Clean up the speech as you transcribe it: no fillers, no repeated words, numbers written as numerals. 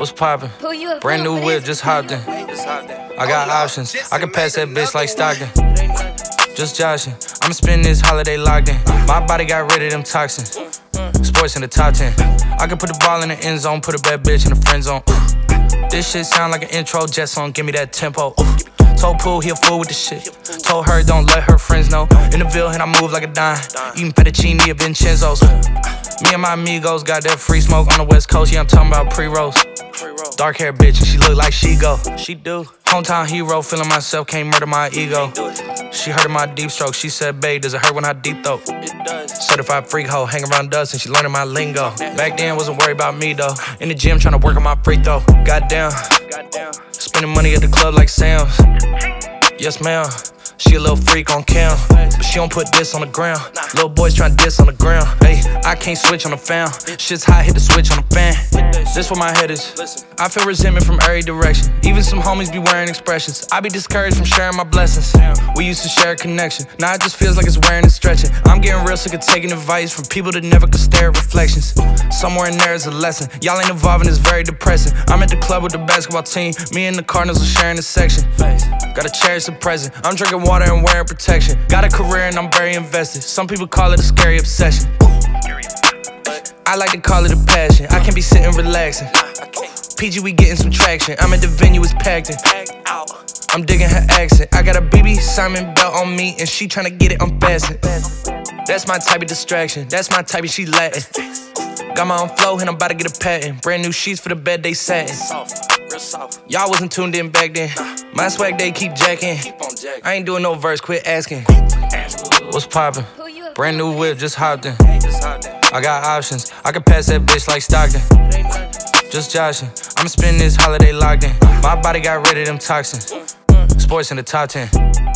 What's poppin'? Brand new whip, just hopped in. I got options, I can pass that bitch like Stockton. Just joshing, I'ma spend this holiday locked in. My body got rid of them toxins. Sports in the top 10. I can put the ball in the end zone, put a bad bitch in the friend zone. This shit sound like an intro jet song, give me that tempo. Told Pooh he a fool with the shit. Told her don't let her friends know. In the Ville and I move like a dime. Eating fettuccine at Vincenzo's. Me and my amigos got that free smoke on the West Coast. Yeah, I'm talking about pre-rolls. Dark hair bitch and she look like she go. She do. Hometown hero, feeling myself, can't murder my ego. She heard of my deep stroke. She said, babe, does it hurt when I deep throat? It does. Certified freak hoe, hang around dust and she learning my lingo. Back then, wasn't worried about me though. In the gym, trying to work on my free throw. Goddamn. Spending money at the club like Sam's. Yes, ma'am. She a little freak on cam, but she don't put this on the ground. Little boys tryna diss on the ground. Hey, I can't switch on the fan. Shit's hot, hit the switch on the fan. This where my head is. I feel resentment from every direction. Even some homies be wearing expressions. I be discouraged from sharing my blessings. We used to share a connection. Now it just feels like it's wearing and stretching. I'm getting real sick of taking advice from people that never could stare at reflections. Somewhere in there is a lesson. Y'all ain't evolving, it's very depressing. I'm at the club with the basketball team. Me and the Cardinals are sharing the section. Gotta cherish the present. I'm drinking water and wearing protection. Got a career and I'm very invested. Some people call it a scary obsession. I like to call it a passion. I can't be sitting relaxing. PG, we getting some traction. I'm at the venue, it's packed in. I'm digging her accent. I got a BB Simon belt on me and she tryna get it unfastened. That's my type of distraction. That's my type of she Latin. Got my own flow and I'm about to get a patent. Brand new sheets for the bed they satin. Y'all wasn't tuned in back then. My swag they keep jacking. I ain't doing no verse, quit asking. What's poppin'? Brand new whip, just hopped in. I got options, I can pass that bitch like Stockton. Just joshing, I'ma spend this holiday locked in. My body got rid of them toxins. Sports in the top 10.